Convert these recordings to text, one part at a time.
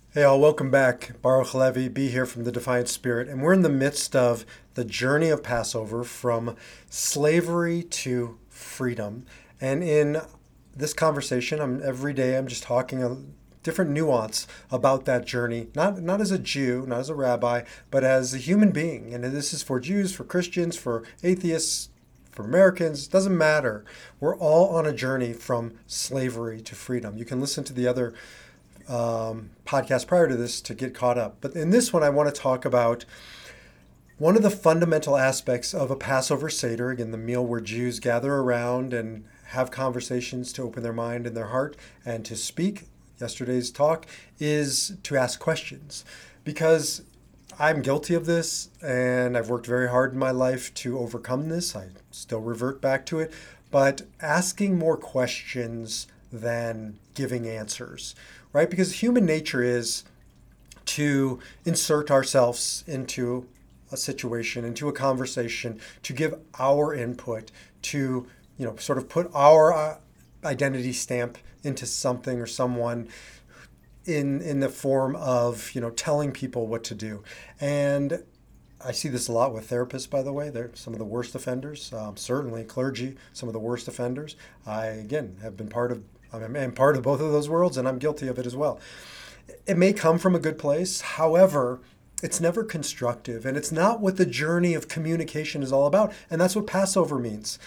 Hey all, welcome back. Baruch Levi, be here from the Defiant Spirit. And we're in the midst of the journey of Passover from slavery to freedom. And in this conversation, every day I'm just talking a different nuance about that journey, not as a Jew, not as a rabbi, but as a human being. And this is for Jews, for Christians, for atheists, for Americans, doesn't matter. We're all on a journey from slavery to freedom. You can listen to the other podcast prior to this to get caught up. But in this one, I want to talk about one of the fundamental aspects of a Passover Seder, again, the meal where Jews gather around and have conversations to open their mind and their heart and to speak. Yesterday's talk is to ask questions because I'm guilty of this and I've worked very hard in my life to overcome this. I still revert back to it, but asking more questions than giving answers, right? Because human nature is to insert ourselves into a situation, into a conversation, to give our input, to, sort of put our identity stamp into something or someone in the form of, telling people what to do. And I see this a lot with therapists, by the way. They're some of the worst offenders. Certainly clergy, some of the worst offenders. I, again, have been I'm part of both of those worlds, and I'm guilty of it as well. It may come from a good place. However, it's never constructive, and it's not what the journey of communication is all about. And that's what Passover means.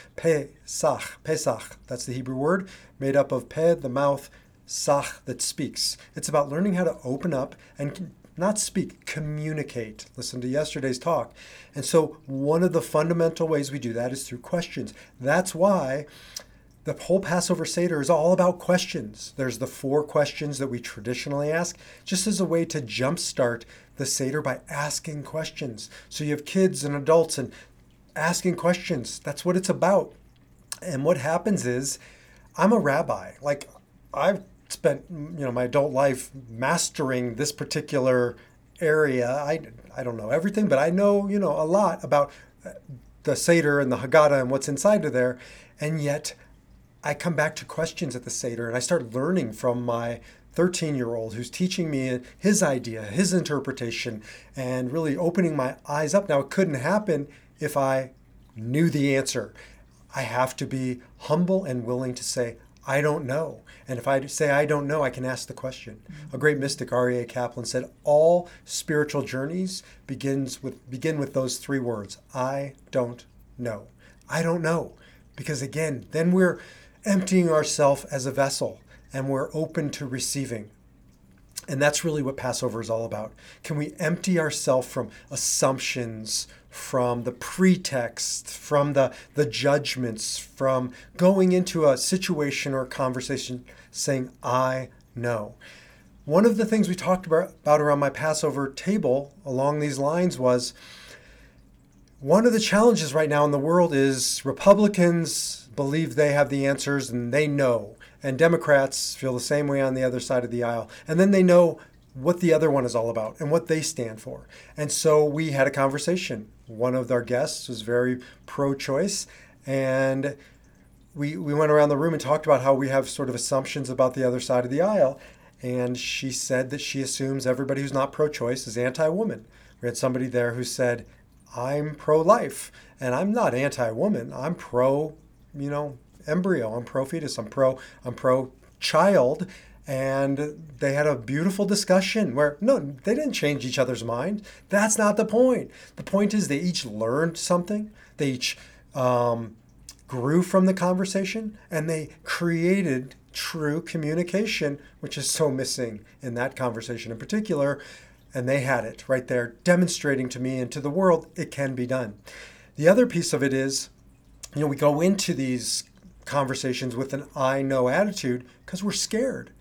Pesach. That's the Hebrew word, made up of peh, the mouth, sach, that speaks. It's about learning how to open up and not speak, communicate. Listen to yesterday's talk. And so one of the fundamental ways we do that is through questions. That's why the whole Passover Seder is all about questions. There's the 4 questions that we traditionally ask, just as a way to jumpstart the Seder by asking questions. So you have kids and adults and asking questions. That's what it's about. And what happens is, I'm a rabbi. Like, I've spent, my adult life mastering this particular area. I don't know everything, but I know, a lot about the Seder and the Haggadah and what's inside of there. And yet I come back to questions at the Seder and I start learning from my 13-year-old who's teaching me his idea, his interpretation, and really opening my eyes up. Now, it couldn't happen if I knew the answer. I have to be humble and willing to say, I don't know. And if I say I don't know, I can ask the question. A great mystic, R.E.A. Kaplan, said all spiritual journeys begin with those 3 words. I don't know. I don't know. Because again, then we're emptying ourselves as a vessel and we're open to receiving. And that's really what Passover is all about. Can we empty ourselves from assumptions, from the pretext, from the judgments, from going into a situation or a conversation saying, I know. One of the things we talked about around my Passover table along these lines was, one of the challenges right now in the world is Republicans believe they have the answers and they know. And Democrats feel the same way on the other side of the aisle. And then they know what the other one is all about and what they stand for. And so we had a conversation. One of our guests was very pro-choice. And we went around the room and talked about how we have sort of assumptions about the other side of the aisle. And she said that she assumes everybody who's not pro-choice is anti-woman. We had somebody there who said, I'm pro-life, and I'm not anti-woman. I'm pro, embryo. I'm pro-fetus. I'm pro-child. And they had a beautiful discussion where, no, they didn't change each other's mind. That's not the point. The point is they each learned something. They each grew from the conversation, and they created true communication, which is so missing in that conversation in particular. And they had it right there, demonstrating to me and to the world it can be done. The other piece of it is, we go into these conversations with an I know attitude because we're scared.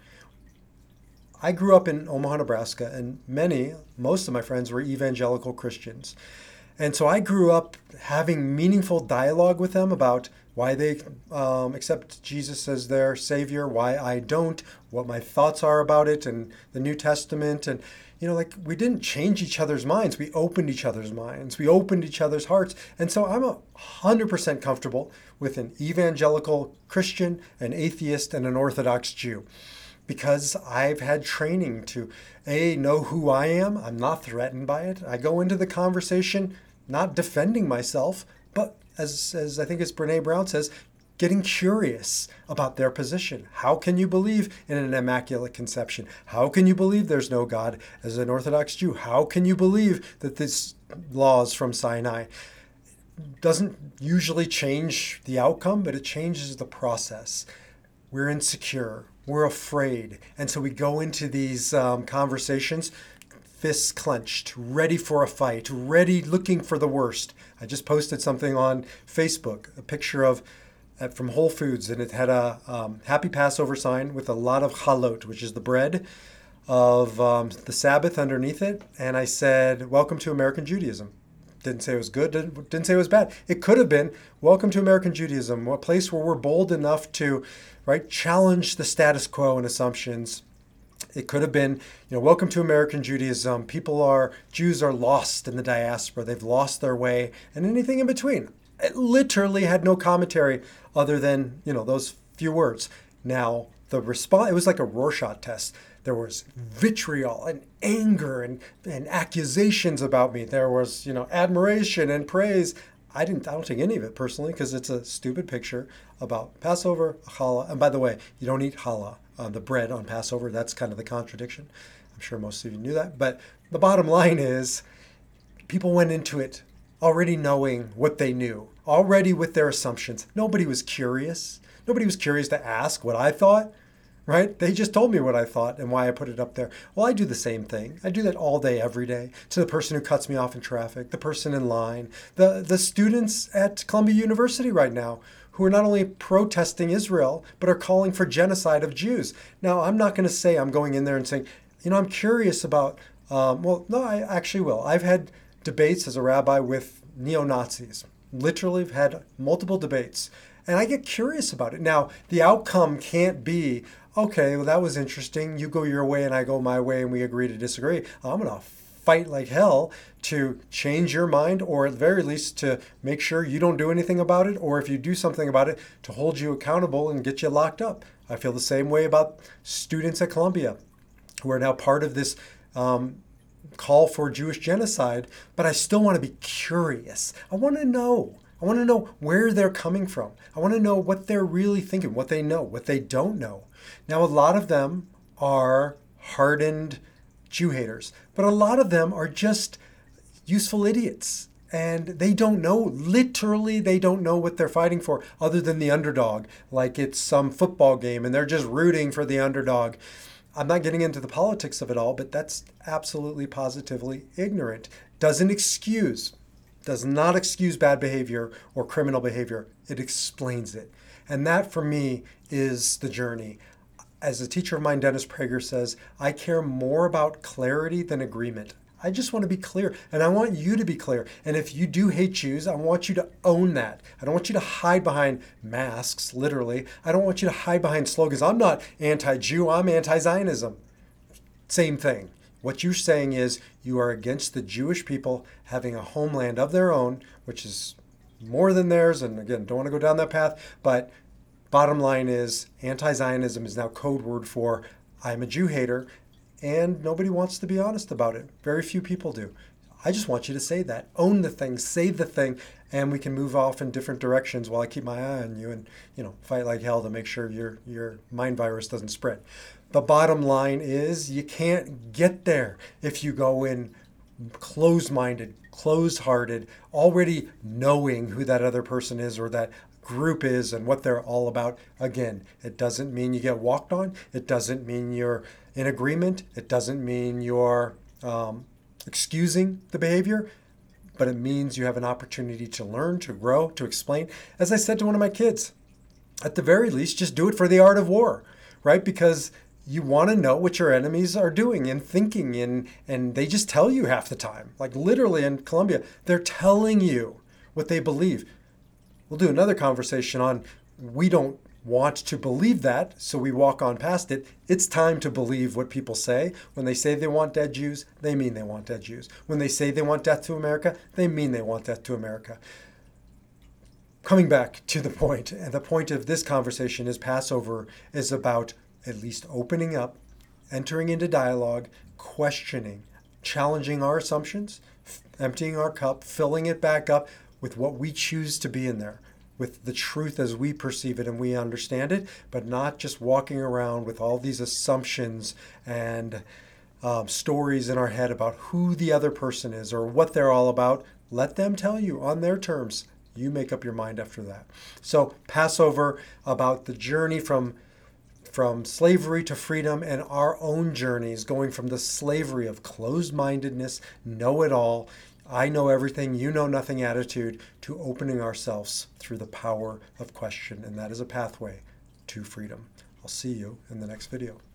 I grew up in Omaha, Nebraska, and most of my friends were evangelical Christians. And so I grew up having meaningful dialogue with them about why they accept Jesus as their Savior, why I don't, what my thoughts are about it and the New Testament. And we didn't change each other's minds. We opened each other's minds. We opened each other's hearts. And so I'm 100% comfortable with an evangelical Christian, an atheist, and an Orthodox Jew. because I've had training to know who I am. I'm not threatened by it. I go into the conversation not defending myself, but as I think it's Brene Brown says, getting curious about their position. How can you believe in an immaculate conception? How can you believe there's no God as an Orthodox Jew? How can you believe that this law is from Sinai? Doesn't usually change the outcome, but it changes the process. We're insecure, we're afraid, and so we go into these conversations fists clenched, ready for a fight, ready, looking for the worst. I just posted something on Facebook, a picture of from Whole Foods, and it had a Happy Passover sign with a lot of chalot, which is the bread of the Sabbath underneath it. And I said, "Welcome to American Judaism." Didn't say it was good, didn't say it was bad. It could have been, "Welcome to American Judaism," a place where we're bold enough to, right, challenge the status quo and assumptions. It could have been, "Welcome to American Judaism. Jews are lost in the diaspora. They've lost their way," and anything in between. It literally had no commentary other than, those few words. Now, the response, it was like a Rorschach test. There was vitriol and anger and accusations about me. There was, admiration and praise. I don't take any of it personally because it's a stupid picture about Passover, challah. And by the way, you don't eat challah, the bread on Passover. That's kind of the contradiction. I'm sure most of you knew that. But the bottom line is people went into it already knowing what they knew, already with their assumptions. Nobody was curious. Nobody was curious to ask what I thought, right? They just told me what I thought and why I put it up there. Well, I do the same thing. I do that all day, every day, to the person who cuts me off in traffic, the person in line, the students at Columbia University right now who are not only protesting Israel, but are calling for genocide of Jews. Now, I'm not going to say I'm going in there and saying, I'm curious about, well, no, I actually will. I've had debates as a rabbi with neo-Nazis. Literally have had multiple debates. And I get curious about it. Now, the outcome can't be, okay, well, that was interesting. You go your way and I go my way and we agree to disagree. I'm going to fight like hell to change your mind, or at the very least to make sure you don't do anything about it, or if you do something about it, to hold you accountable and get you locked up. I feel the same way about students at Columbia who are now part of this call for Jewish genocide, but I still want to be curious. I want to know where they're coming from. I want to know what they're really thinking, what they know, what they don't know. Now, a lot of them are hardened Jew haters, but a lot of them are just useful idiots. And they don't know, literally, they don't know what they're fighting for other than the underdog, like it's some football game and they're just rooting for the underdog. I'm not getting into the politics of it all, but that's absolutely positively ignorant. Does not excuse bad behavior or criminal behavior. It explains it. And that for me is the journey. As a teacher of mine, Dennis Prager says, I care more about clarity than agreement. I just want to be clear, and I want you to be clear. And if you do hate Jews, I want you to own that. I don't want you to hide behind masks, literally. I don't want you to hide behind slogans. I'm not anti-Jew, I'm anti-Zionism. Same thing. What you're saying is you are against the Jewish people having a homeland of their own, which is more than theirs. And again, don't want to go down that path. But bottom line is anti-Zionism is now code word for I'm a Jew hater. And nobody wants to be honest about it. Very few people do. I just want you to say that. Own the thing, say the thing, and we can move off in different directions while I keep my eye on you and, fight like hell to make sure your mind virus doesn't spread. The bottom line is you can't get there if you go in closed-minded, closed-hearted, already knowing who that other person is or that group is and what they're all about. Again, it doesn't mean you get walked on. It doesn't mean you're in agreement. It doesn't mean you're excusing the behavior, but it means you have an opportunity to learn, to grow, to explain. As I said to one of my kids, at the very least, just do it for the art of war, right? Because you want to know what your enemies are doing and thinking, and they just tell you half the time. Like literally in Columbia, they're telling you what they believe. We'll do another conversation on we don't want to believe that, so we walk on past it. It's time to believe what people say. When they say they want dead Jews, they mean they want dead Jews. When they say they want death to America, they mean they want death to America. Coming back to the point, and the point of this conversation is Passover is about at least opening up, entering into dialogue, questioning, challenging our assumptions, emptying our cup, filling it back up with what we choose to be in there, with the truth as we perceive it and we understand it, but not just walking around with all these assumptions and stories in our head about who the other person is or what they're all about. Let them tell you on their terms. You make up your mind after that. So Passover, about the journey from slavery to freedom and our own journeys, going from the slavery of closed-mindedness, know-it-all, I know everything, you know nothing attitude, to opening ourselves through the power of question. And that is a pathway to freedom. I'll see you in the next video.